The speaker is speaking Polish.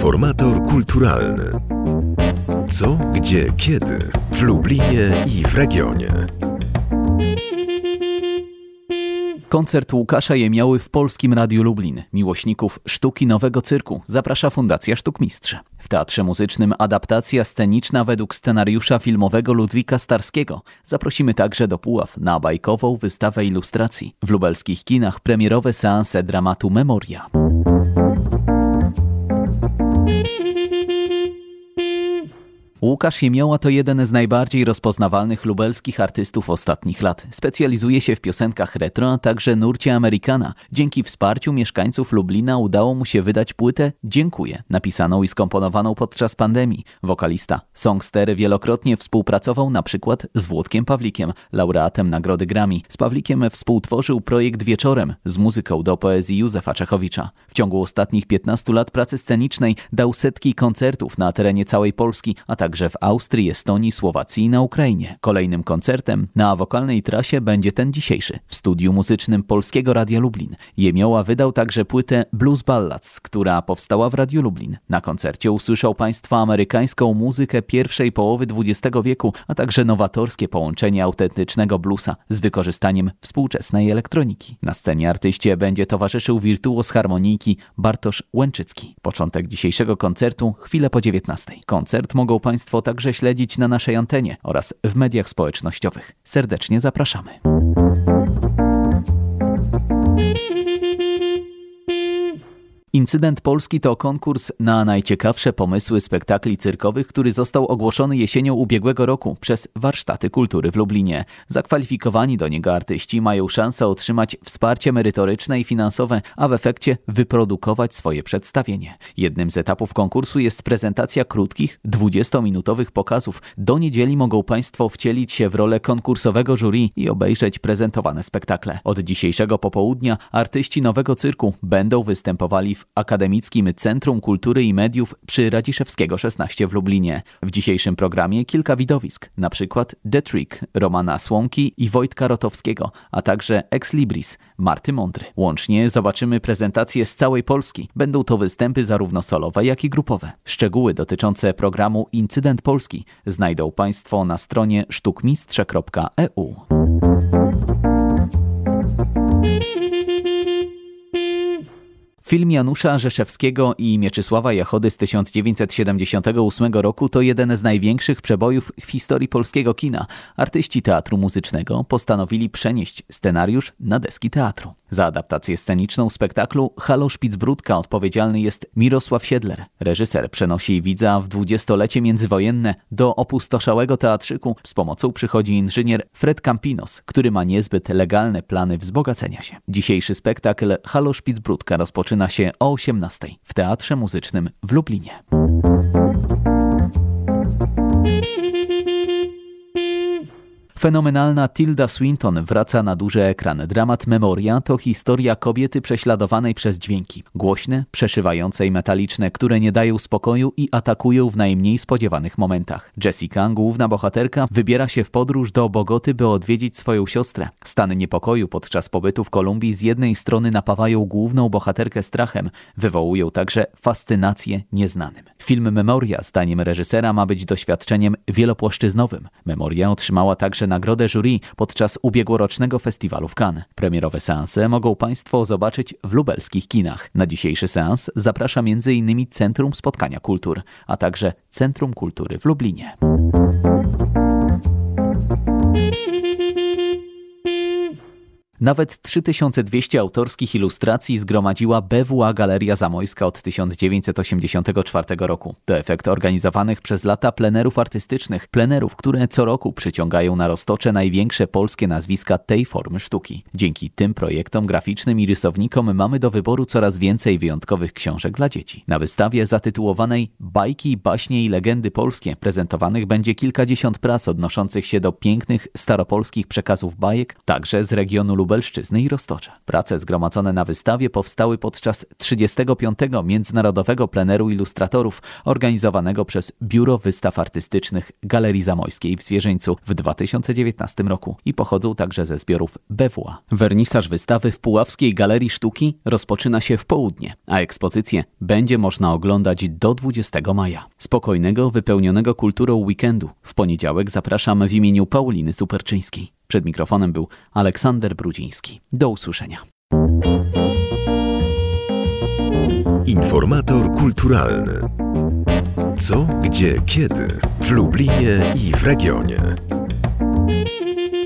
Informator kulturalny. Co, gdzie, kiedy w Lublinie i w regionie. Koncert Łukasza Jemioły w Polskim Radiu Lublin. Miłośników sztuki nowego cyrku zaprasza Fundacja Sztukmistrze. W Teatrze Muzycznym adaptacja sceniczna według scenariusza filmowego Ludwika Starskiego. Zaprosimy także do Puław na bajkową wystawę ilustracji. W lubelskich kinach premierowe seanse dramatu Memoria. Łukasz Jemioła to jeden z najbardziej rozpoznawalnych lubelskich artystów ostatnich lat. Specjalizuje się w piosenkach retro, a także nurcie Amerykana. Dzięki wsparciu mieszkańców Lublina udało mu się wydać płytę Dziękuję, napisaną i skomponowaną podczas pandemii. Wokalista, songster wielokrotnie współpracował na przykład z Włodkiem Pawlikiem, laureatem Nagrody Grammy. Z Pawlikiem współtworzył projekt Wieczorem z muzyką do poezji Józefa Czechowicza. W ciągu ostatnich 15 lat pracy scenicznej dał setki koncertów na terenie całej Polski, a także w Austrii, Estonii, Słowacji i na Ukrainie. Kolejnym koncertem na wokalnej trasie będzie ten dzisiejszy w studiu muzycznym Polskiego Radia Lublin. Jemioła wydał także płytę Blues Ballads, która powstała w Radiu Lublin. Na koncercie usłyszał Państwo amerykańską muzykę pierwszej połowy XX wieku, a także nowatorskie połączenie autentycznego bluesa z wykorzystaniem współczesnej elektroniki. Na scenie artyście będzie towarzyszył wirtuoz harmonijki Bartosz Łęczycki. Początek dzisiejszego koncertu chwilę po 19. Koncert mogą Państwo także śledzić na naszej antenie oraz w mediach społecznościowych. Serdecznie zapraszamy. Incydent Polski to konkurs na najciekawsze pomysły spektakli cyrkowych, który został ogłoszony jesienią ubiegłego roku przez Warsztaty Kultury w Lublinie. Zakwalifikowani do niego artyści mają szansę otrzymać wsparcie merytoryczne i finansowe, a w efekcie wyprodukować swoje przedstawienie. Jednym z etapów konkursu jest prezentacja krótkich, 20-minutowych pokazów. Do niedzieli mogą Państwo wcielić się w rolę konkursowego jury i obejrzeć prezentowane spektakle. Od dzisiejszego popołudnia artyści nowego cyrku będą występowali w Akademickim Centrum Kultury i Mediów przy Radziszewskiego 16 w Lublinie. W dzisiejszym programie kilka widowisk, na przykład The Trick Romana Słomki i Wojtka Rotowskiego, a także Ex Libris Marty Mądry. Łącznie zobaczymy prezentacje z całej Polski. Będą to występy zarówno solowe, jak i grupowe. Szczegóły dotyczące programu Incydent Polski znajdą Państwo na stronie sztukmistrze.eu. Film Janusza Rzeszewskiego i Mieczysława Jachody z 1978 roku to jeden z największych przebojów w historii polskiego kina. Artyści teatru muzycznego postanowili przenieść scenariusz na deski teatru. Za adaptację sceniczną spektaklu Halo Szpicbródka odpowiedzialny jest Mirosław Siedler. Reżyser przenosi widza w dwudziestolecie międzywojenne do opustoszałego teatrzyku. Z pomocą przychodzi inżynier Fred Campinos, który ma niezbyt legalne plany wzbogacenia się. Dzisiejszy spektakl Halo Szpicbródka rozpoczyna się o 18 w Teatrze Muzycznym w Lublinie. Fenomenalna Tilda Swinton wraca na duży ekran. Dramat Memoria to historia kobiety prześladowanej przez dźwięki. Głośne, przeszywające i metaliczne, które nie dają spokoju i atakują w najmniej spodziewanych momentach. Jessica, główna bohaterka, wybiera się w podróż do Bogoty, by odwiedzić swoją siostrę. Stany niepokoju podczas pobytu w Kolumbii z jednej strony napawają główną bohaterkę strachem, wywołują także fascynację nieznanym. Film Memoria, zdaniem reżysera, ma być doświadczeniem wielopłaszczyznowym. Memoria otrzymała także nagrodę jury podczas ubiegłorocznego festiwalu w Cannes. Premierowe seanse mogą Państwo zobaczyć w lubelskich kinach. Na dzisiejszy seans zaprasza m.in. Centrum Spotkania Kultur, a także Centrum Kultury w Lublinie. Nawet 3200 autorskich ilustracji zgromadziła BWA Galeria Zamojska od 1984 roku. To efekt organizowanych przez lata plenerów artystycznych, plenerów, które co roku przyciągają na Roztocze największe polskie nazwiska tej formy sztuki. Dzięki tym projektom graficznym i rysownikom mamy do wyboru coraz więcej wyjątkowych książek dla dzieci. Na wystawie zatytułowanej Bajki, baśnie i legendy polskie prezentowanych będzie kilkadziesiąt prac odnoszących się do pięknych, staropolskich przekazów bajek, także z regionu lubelskiego Lubelszczyzny i Roztocza. Prace zgromadzone na wystawie powstały podczas 35. Międzynarodowego Pleneru Ilustratorów organizowanego przez Biuro Wystaw Artystycznych Galerii Zamojskiej w Zwierzyńcu w 2019 roku i pochodzą także ze zbiorów BWA. Wernisaż wystawy w Puławskiej Galerii Sztuki rozpoczyna się w południe, a ekspozycję będzie można oglądać do 20 maja. Spokojnego, wypełnionego kulturą weekendu. W poniedziałek zapraszam w imieniu Pauliny Superczyńskiej. Przed mikrofonem był Aleksander Brudziński. Do usłyszenia. Informator kulturalny. Co, gdzie, kiedy w Lublinie i w regionie.